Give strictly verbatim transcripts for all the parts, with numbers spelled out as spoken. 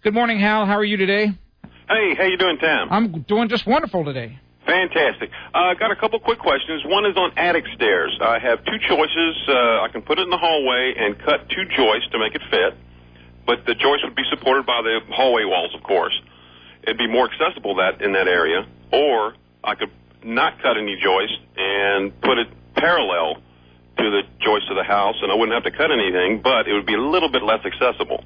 Good morning, Hal. How are you today? Hey, how you doing, Tom? I'm doing just wonderful today. Fantastic. I uh, got a couple quick questions. One is on attic stairs. I have two choices. Uh, I can put it in the hallway and cut two joists to make it fit, but the joist would be supported by the hallway walls, of course. It'd be more accessible that in that area. Or I could not cut any joist and put it parallel to the joist of the house, and I wouldn't have to cut anything, but it would be a little bit less accessible.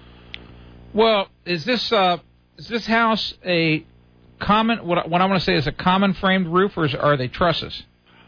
Well, is this uh, is this house a common, what, what I want to say is a common framed roof, or is, are they trusses?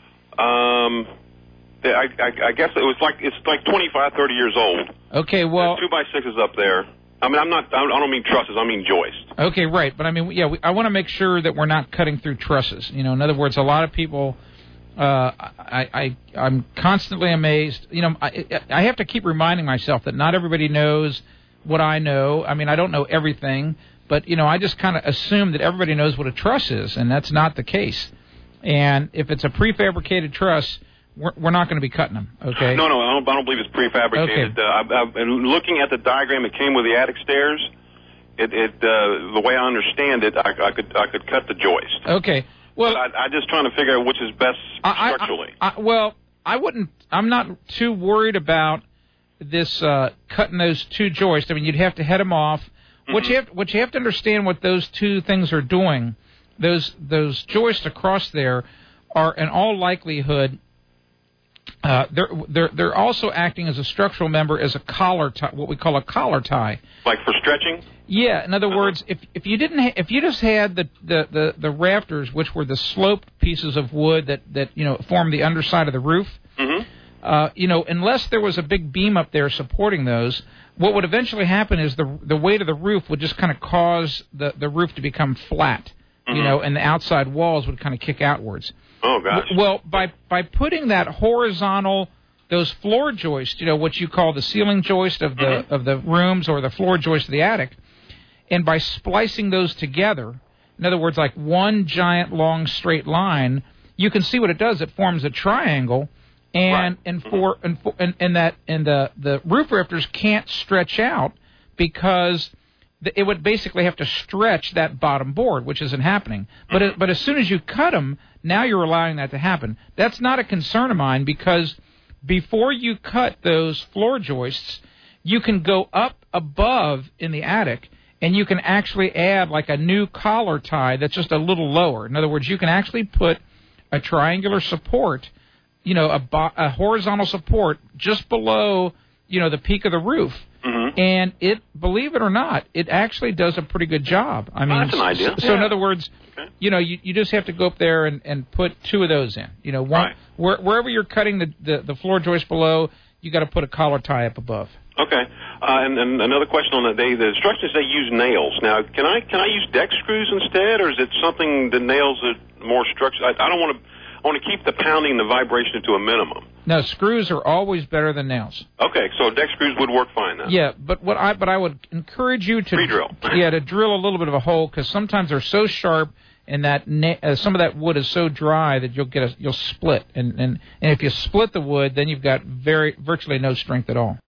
Um, I, I, I guess it was like, it's like twenty-five, thirty years old. Okay, well. There's two by sixes up there. I mean, I'm not, I don't mean trusses, I mean joist. Okay, right. But I mean, yeah, we, I want to make sure that we're not cutting through trusses. You know, in other words, a lot of people, uh, I, I, I'm constantly amazed. You know, I, I have to keep reminding myself that not everybody knows what I know. I mean, I don't know everything. But, you know, I just kind of assume that everybody knows what a truss is, and that's not the case. And if it's a prefabricated truss, we're, we're not going to be cutting them, okay? No, no, I don't, I don't believe it's prefabricated. Okay. Uh, I've, I've been looking at the diagram that came with the attic stairs. It, it uh, the way I understand it, I, I could I could cut the joist. Okay. Well, but I, I'm just trying to figure out which is best I, structurally. I, I, well, I wouldn't. I'm not too worried about this uh, cutting those two joists. I mean, you'd have to head them off. What you have, what you have to understand, what those two things are doing, those those joists across there, are in all likelihood, uh, they're they're they're also acting as a structural member, as a collar tie, what we call a collar tie. Like for stretching? Yeah. In other uh-huh. words, if if you didn't ha- if you just had the, the, the, the rafters, which were the sloped pieces of wood that, that you know form the underside of the roof, mm-hmm. uh, you know, unless there was a big beam up there supporting those. What would eventually happen is the the weight of the roof would just kind of cause the, the roof to become flat, mm-hmm. you know, and the outside walls would kind of kick outwards. Oh, gosh. Well, by by putting that horizontal, those floor joists, you know, what you call the ceiling joist of the mm-hmm. of the rooms or the floor joist of the attic, and by splicing those together, in other words, like one giant long straight line, you can see what it does. It forms a triangle. And right. and for and for, and, and that and the the roof rafters can't stretch out because the, it would basically have to stretch that bottom board, which isn't happening. But it, but as soon as you cut them, now you're allowing that to happen. That's not a concern of mine because before you cut those floor joists, you can go up above in the attic and you can actually add like a new collar tie that's just a little lower. In other words, you can actually put a triangular support. You know, a, bo- a horizontal support just below, you know, the peak of the roof. Mm-hmm. And it, believe it or not, it actually does a pretty good job. I mean, oh, that's an idea. So, yeah. in other words, okay. you know, you, you just have to go up there and, and put two of those in. You know, one, right. where, wherever you're cutting the, the, the floor joist below, you got to put a collar tie up above. Okay. Uh, and, and another question on that, they, the instructions, they use nails. Now, can I can I use deck screws instead, or is it something that nails it more structure? I, I don't want to... I want to keep the pounding and the vibration to a minimum. No, screws are always better than nails. Okay, so deck screws would work fine then. Yeah, but what I but I would encourage you to re-drill. Yeah, to drill a little bit of a hole because sometimes they're so sharp and that na- uh, some of that wood is so dry that you'll get a you'll split and, and and if you split the wood, then you've got very virtually no strength at all.